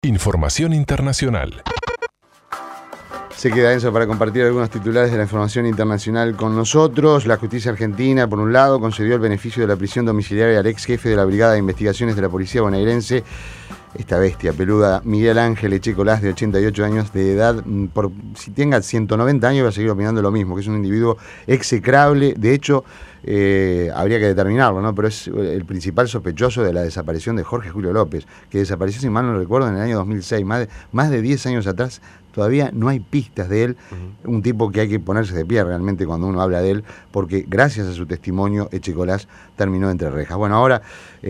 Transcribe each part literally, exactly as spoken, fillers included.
Información internacional. Se queda Enzo para compartir algunos titulares de la información internacional con nosotros. La justicia argentina, por un lado, concedió el beneficio de la prisión domiciliaria al ex jefe de la Brigada de Investigaciones de la Policía Bonaerense, esta bestia peluda, Miguel Ángel Echecolás, de ochenta y ocho años de edad. Por, si tenga ciento noventa años va a seguir opinando lo mismo, que es un individuo execrable. De hecho, eh, habría que determinarlo, ¿no? Pero es el principal sospechoso de la desaparición de Jorge Julio López, que desapareció, si mal no recuerdo, en el año dos mil seis, más de, más de diez años atrás. Todavía no hay pistas de él, uh-huh. Un tipo que hay que ponerse de pie realmente cuando uno habla de él, porque gracias a su testimonio Echecolás terminó entre rejas. Bueno, ahora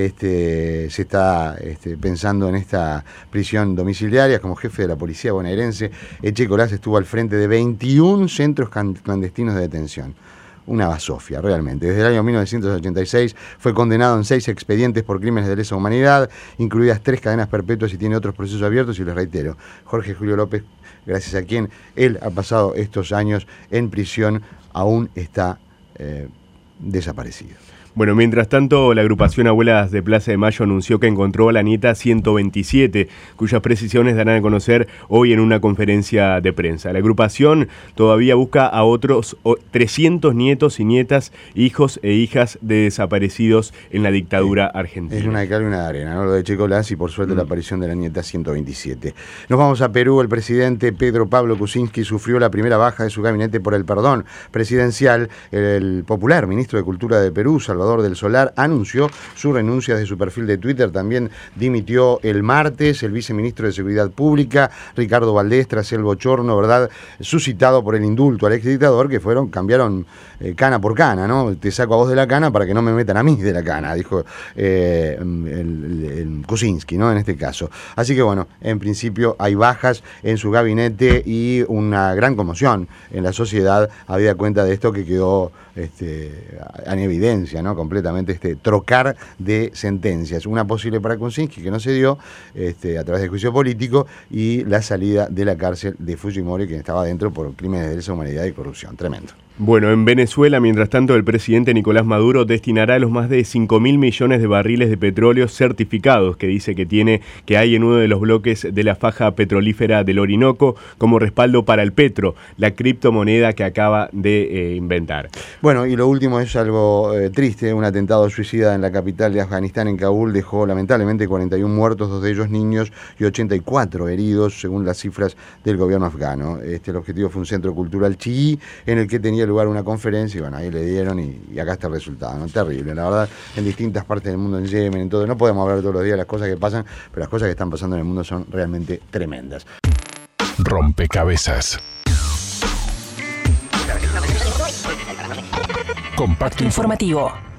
este, se está este, pensando en esta prisión domiciliaria. Como jefe de la policía bonaerense, Echecolás estuvo al frente de veintiún centros clandestinos de detención. Una basofia, realmente. Desde el año mil novecientos ochenta y seis fue condenado en seis expedientes por crímenes de lesa humanidad, incluidas tres cadenas perpetuas, y tiene otros procesos abiertos. Y les reitero, Jorge Julio López, gracias a quien él ha pasado estos años en prisión, aún está eh, desaparecido. Bueno, mientras tanto, la agrupación Abuelas de Plaza de Mayo anunció que encontró a la nieta ciento veintisiete, cuyas precisiones darán a conocer hoy en una conferencia de prensa. La agrupación todavía busca a otros trescientos nietos y nietas, hijos e hijas de desaparecidos en la dictadura argentina. Es una de cal y una de arena, ¿no? Lo de Echecolás, y por suerte mm. la aparición de la nieta ciento veintisiete. Nos vamos a Perú. El presidente Pedro Pablo Kuczynski sufrió la primera baja de su gabinete por el perdón presidencial. El popular ministro de Cultura de Perú, Salvador del Solar, anunció su renuncia desde su perfil de Twitter. También dimitió el martes el viceministro de Seguridad Pública, Ricardo Valdés, tras el bochorno, ¿verdad?, suscitado por el indulto al exdictador, que fueron, cambiaron eh, cana por cana, ¿no? Te saco a vos de la cana para que no me metan a mí de la cana, dijo eh, el, el, el Kuczynski, ¿no?, en este caso. Así que bueno, en principio hay bajas en su gabinete y una gran conmoción en la sociedad, habida cuenta de esto que quedó este, en evidencia, ¿no?, completamente este trocar de sentencias. Una posible para Kuczynski que no se dio este, a través del juicio político, y la salida de la cárcel de Fujimori, quien estaba dentro por crímenes de lesa humanidad y corrupción. Tremendo. Bueno, en Venezuela, mientras tanto, el presidente Nicolás Maduro destinará los más de cinco mil millones de barriles de petróleo certificados que dice que tiene, que hay en uno de los bloques de la faja petrolífera del Orinoco, como respaldo para el petro, la criptomoneda que acaba de eh, inventar. Bueno, y lo último es algo eh, triste. Un atentado suicida en la capital de Afganistán, en Kabul, dejó lamentablemente cuarenta y uno muertos, dos de ellos niños, y ochenta y cuatro heridos, según las cifras del gobierno afgano. Este, el objetivo fue un centro cultural chií, en el que tenía lugar una conferencia, y bueno, ahí le dieron, y, y acá está el resultado, ¿no? Terrible, la verdad, en distintas partes del mundo, en Yemen, en todo. No podemos hablar todos los días de las cosas que pasan, pero las cosas que están pasando en el mundo son realmente tremendas. Rompecabezas. Compacto informativo.